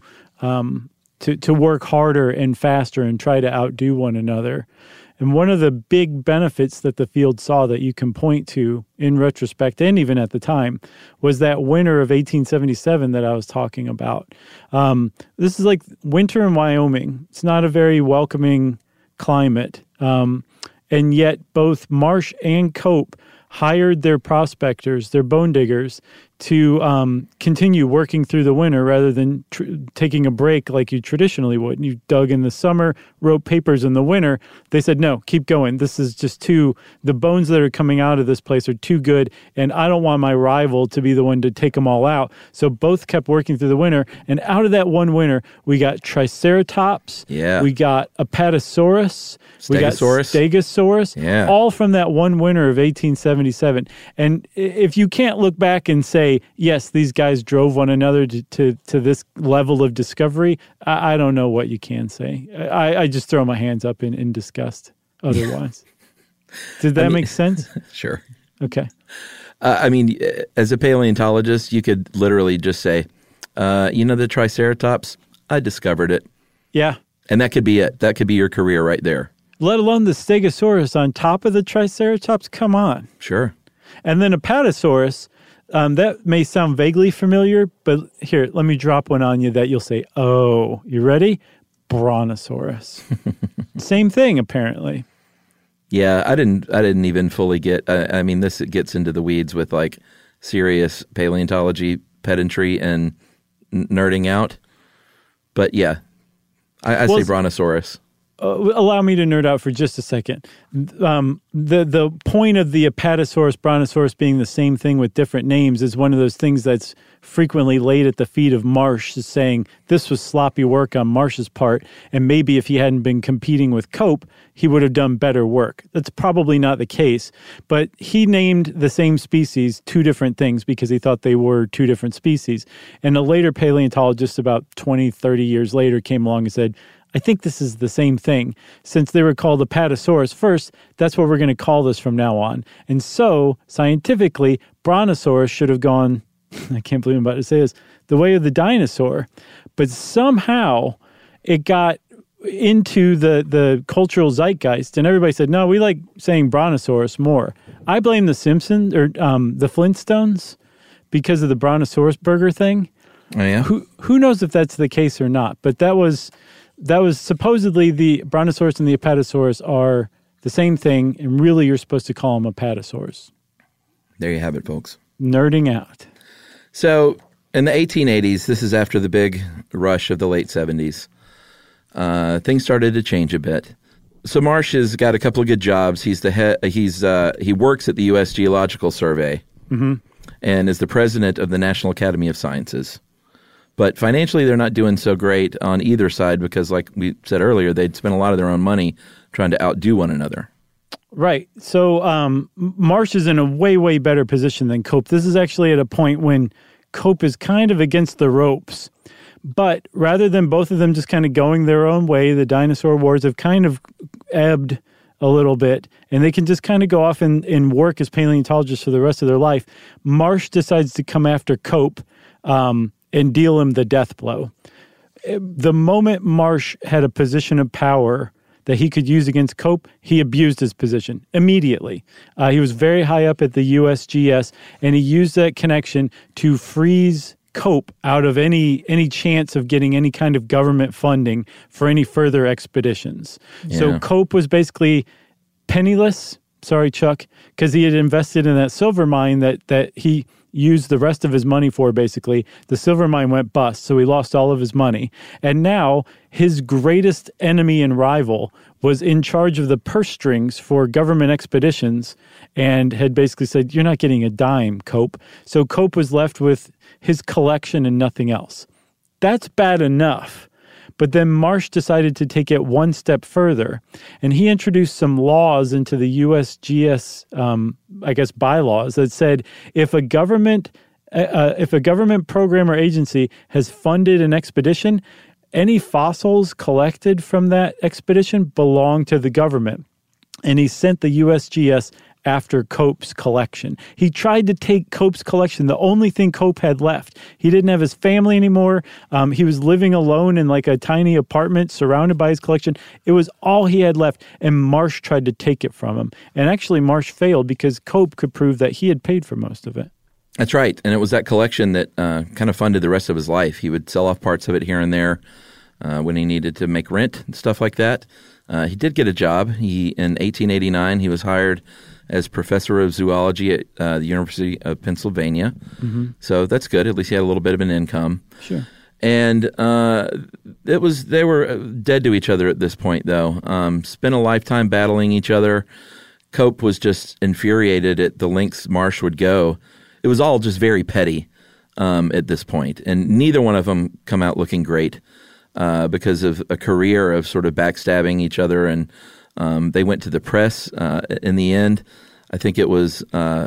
work harder and faster and try to outdo one another. And one of the big benefits that the field saw that you can point to in retrospect and even at the time was that winter of 1877 that I was talking about. This is like winter in Wyoming. It's not a very welcoming climate. And yet both Marsh and Cope hired their prospectors, their bone diggers, to continue working through the winter rather than taking a break like you traditionally would. You dug in the summer, wrote papers in the winter. They said, no, keep going. This is just the bones that are coming out of this place are too good, and I don't want my rival to be the one to take them all out. So both kept working through the winter, and out of that one winter, we got Triceratops, we got Apatosaurus, we got Stegosaurus, all from that one winter of 1877. And if you can't look back and say, yes, these guys drove one another to this level of discovery, I don't know what you can say. I just throw my hands up in disgust otherwise. Did that make sense? Sure. Okay. I mean, as a paleontologist, you could literally just say, the Triceratops, I discovered it. Yeah. And that could be it. That could be your career right there. Let alone the Stegosaurus on top of the Triceratops. Come on. Sure. And then Apatosaurus, that may sound vaguely familiar, but here, let me drop one on you that you'll say, oh, you ready? Brontosaurus. Same thing, apparently. Yeah, I didn't even fully get, I mean, this gets into the weeds with like serious paleontology pedantry and nerding out. But yeah, I say Brontosaurus. Allow me to nerd out for just a second. The point of the Apatosaurus, Brontosaurus being the same thing with different names is one of those things that's frequently laid at the feet of Marsh, saying this was sloppy work on Marsh's part, and maybe if he hadn't been competing with Cope, he would have done better work. That's probably not the case, but he named the same species two different things because he thought they were two different species. And a later paleontologist, about 20, 30 years later, came along and said, I think this is the same thing. Since they were called Apatosaurus first, that's what we're going to call this from now on. And so, scientifically, Brontosaurus should have gone, I can't believe I'm about to say this, the way of the dinosaur. But somehow, it got into the cultural zeitgeist, and everybody said, no, we like saying Brontosaurus more. I blame the Simpsons, or the Flintstones, because of the Brontosaurus burger thing. Oh, yeah? Who knows if that's the case or not, but that was supposedly the Brontosaurus and the Apatosaurus are the same thing, and really you're supposed to call them Apatosaurs. There you have it, folks. Nerding out. So in the 1880s, this is after the big rush of the late 70s, things started to change a bit. So Marsh has got a couple of good jobs. He's the head. He works at the U.S. Geological Survey and is the president of the National Academy of Sciences. But financially, they're not doing so great on either side because, like we said earlier, they'd spent a lot of their own money trying to outdo one another. Right. So Marsh is in a way, way better position than Cope. This is actually at a point when Cope is kind of against the ropes. But rather than both of them just kind of going their own way, the dinosaur wars have kind of ebbed a little bit, and they can just kind of go off and work as paleontologists for the rest of their life. Marsh decides to come after Cope and deal him the death blow. The moment Marsh had a position of power that he could use against Cope, he abused his position immediately. He was very high up at the USGS, and he used that connection to freeze Cope out of any chance of getting any kind of government funding for any further expeditions. Yeah. So Cope was basically penniless, sorry, Chuck, because he had invested in that silver mine that he used the rest of his money for, basically. The silver mine went bust, so he lost all of his money. And now his greatest enemy and rival was in charge of the purse strings for government expeditions and had basically said, you're not getting a dime, Cope. So Cope was left with his collection and nothing else. That's bad enough. But then Marsh decided to take it one step further, and he introduced some laws into the USGS, bylaws that said if a government program or agency has funded an expedition, any fossils collected from that expedition belong to the government. And he sent the USGS after Cope's collection. He tried to take Cope's collection, the only thing Cope had left. He didn't have his family anymore. He was living alone in like a tiny apartment surrounded by his collection. It was all he had left, and Marsh tried to take it from him. And actually, Marsh failed because Cope could prove that he had paid for most of it. That's right. And it was that collection that kind of funded the rest of his life. He would sell off parts of it here and there when he needed to make rent and stuff like that. He did get a job. In 1889, he was hired as professor of zoology at the University of Pennsylvania. Mm-hmm. So that's good. At least he had a little bit of an income. Sure. And they were dead to each other at this point, though. Spent a lifetime battling each other. Cope was just infuriated at the lengths Marsh would go. It was all just very petty at this point, and neither one of them come out looking great because of a career of sort of backstabbing each other, and they went to the press in the end. I think it was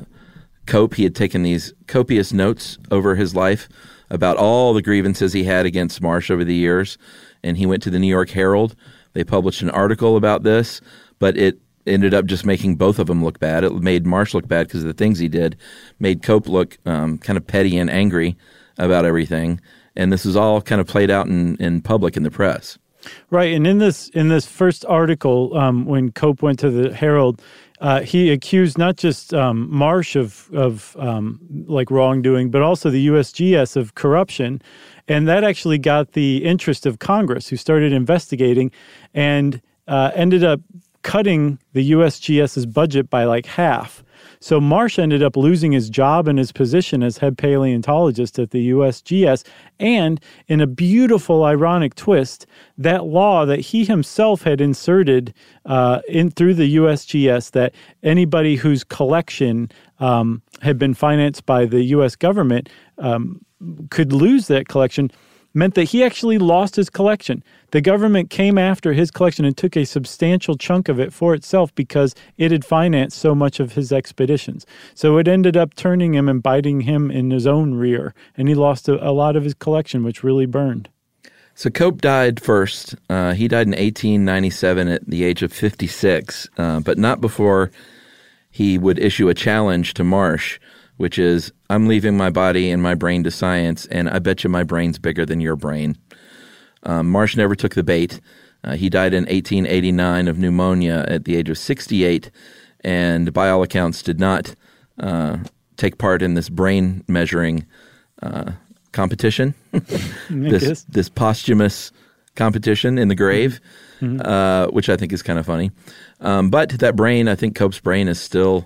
Cope. He had taken these copious notes over his life about all the grievances he had against Marsh over the years, and he went to the New York Herald. They published an article about this, but it ended up just making both of them look bad. It made Marsh look bad because of the things he did, made Cope look kind of petty and angry about everything, and this was all kind of played out in public in the press. Right, and in this first article, when Cope went to the Herald, he accused not just Marsh of wrongdoing, but also the USGS of corruption, and that actually got the interest of Congress, who started investigating and ended up cutting the USGS's budget by like half. So Marsh ended up losing his job and his position as head paleontologist at the USGS. And in a beautiful, ironic twist, that law that he himself had inserted through the USGS, that anybody whose collection had been financed by the U.S. government could lose that collection, meant that he actually lost his collection. The government came after his collection and took a substantial chunk of it for itself because it had financed so much of his expeditions. So it ended up turning him and biting him in his own rear, and he lost a lot of his collection, which really burned. So Cope died first. He died in 1897 at the age of 56, but not before he would issue a challenge to Marsh, which is, I'm leaving my body and my brain to science, and I bet you my brain's bigger than your brain. Marsh never took the bait. He died in 1889 of pneumonia at the age of 68, and by all accounts did not take part in this brain measuring competition, this posthumous competition in the grave, which I think is kind of funny. But that brain, I think Cope's brain is still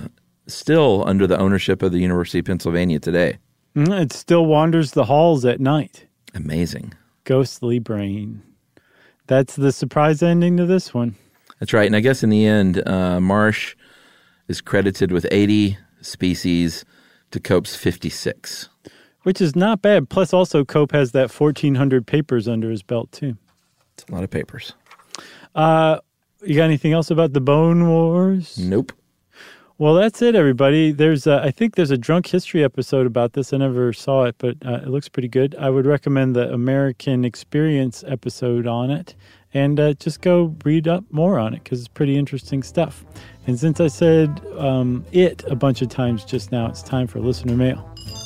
under the ownership of the University of Pennsylvania today. It still wanders the halls at night. Amazing. Ghostly brain. That's the surprise ending to this one. That's right. And I guess in the end, Marsh is credited with 80 species to Cope's 56. Which is not bad. Plus also Cope has that 1,400 papers under his belt too. It's a lot of papers. You got anything else about the Bone Wars? Nope. Well, that's it, everybody. I think there's a Drunk History episode about this. I never saw it, but it looks pretty good. I would recommend the American Experience episode on it. And just go read up more on it because it's pretty interesting stuff. And since I said it a bunch of times just now, it's time for listener mail.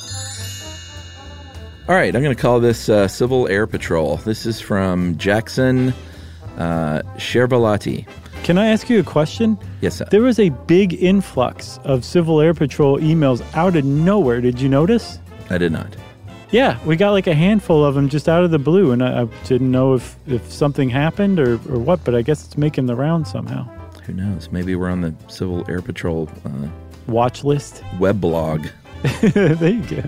All right, I'm going to call this Civil Air Patrol. This is from Jackson Sherbalati. Can I ask you a question? Yes, sir. There was a big influx of Civil Air Patrol emails out of nowhere. Did you notice? I did not. Yeah, we got like a handful of them just out of the blue, and I didn't know if something happened or what, but I guess it's making the round somehow. Who knows? Maybe we're on the Civil Air Patrol watch list. Web blog. There you go.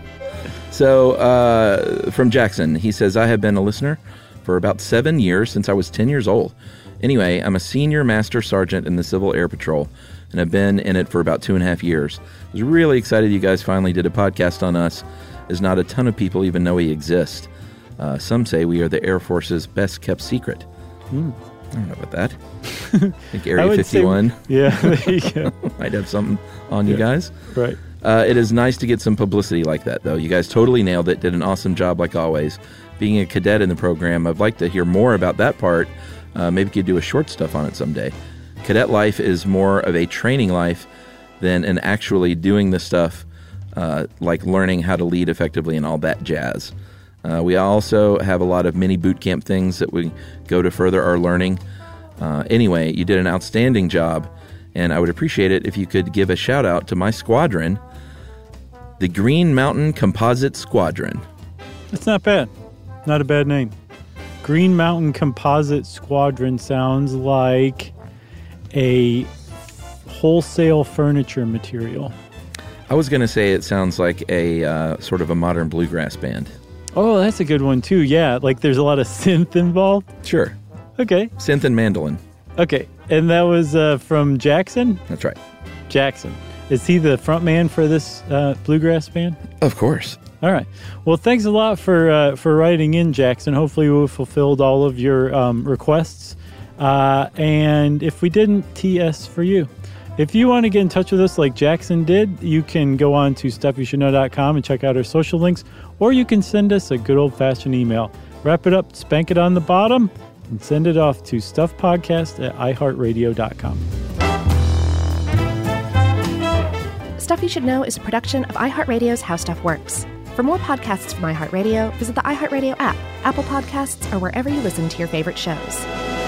So from Jackson, he says, I have been a listener for about 7 years since I was 10 years old. Anyway, I'm a senior master sergeant in the Civil Air Patrol, and I've been in it for about 2.5 years. I was really excited you guys finally did a podcast on us, as not a ton of people even know we exist. Some say we are the Air Force's best-kept secret. I don't know about that. I think Area 51. Yeah, there you go. Might have something on you guys. Right. It is nice to get some publicity like that, though. You guys totally nailed it. Did an awesome job, like always. Being a cadet in the program, I'd like to hear more about that part. Maybe you could do a short stuff on it someday. Cadet life is more of a training life than an actually doing the stuff, like learning how to lead effectively and all that jazz. We also have a lot of mini boot camp things that we go to further our learning. Anyway, you did an outstanding job, and I would appreciate it if you could give a shout out to my squadron, the Green Mountain Composite Squadron. That's not bad. Not a bad name. Green Mountain Composite Squadron sounds like a wholesale furniture material. I was going to say it sounds like a sort of a modern bluegrass band. Oh, that's a good one, too. Yeah, like there's a lot of synth involved. Sure. Okay. Synth and mandolin. Okay. And that was from Jackson? That's right. Jackson. Is he the front man for this bluegrass band? Of course. All right. Well, thanks a lot for writing in, Jackson. Hopefully we fulfilled all of your requests. And if we didn't, TS for you. If you want to get in touch with us like Jackson did, you can go on to StuffYouShouldKnow.com and check out our social links, or you can send us a good old-fashioned email. Wrap it up, spank it on the bottom, and send it off to StuffPodcast@iHeartRadio.com. Stuff You Should Know is a production of iHeartRadio's How Stuff Works. For more podcasts from iHeartRadio, visit the iHeartRadio app, Apple Podcasts, or wherever you listen to your favorite shows.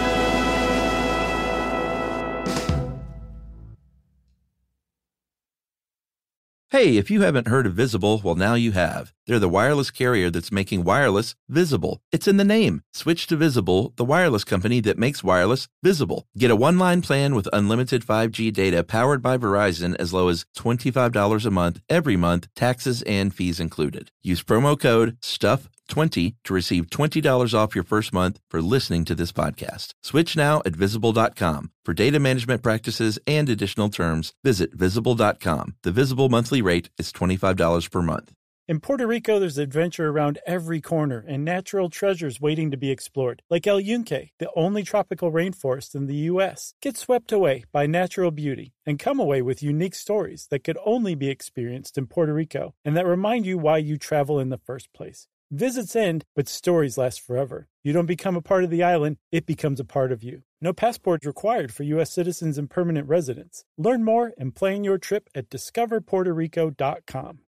Hey, if you haven't heard of Visible, well, now you have. They're the wireless carrier that's making wireless visible. It's in the name. Switch to Visible, the wireless company that makes wireless visible. Get a one-line plan with unlimited 5G data powered by Verizon as low as $25 a month, every month, taxes and fees included. Use promo code STUFF20 to receive $20 off your first month for listening to this podcast. Switch now at Visible.com. For data management practices and additional terms, visit Visible.com. The Visible monthly rate is $25 per month. In Puerto Rico, there's adventure around every corner and natural treasures waiting to be explored, like El Yunque, the only tropical rainforest in the U.S. Get swept away by natural beauty and come away with unique stories that could only be experienced in Puerto Rico and that remind you why you travel in the first place. Visits end, but stories last forever. You don't become a part of the island, it becomes a part of you. No passport required for U.S. citizens and permanent residents. Learn more and plan your trip at discoverpuertorico.com.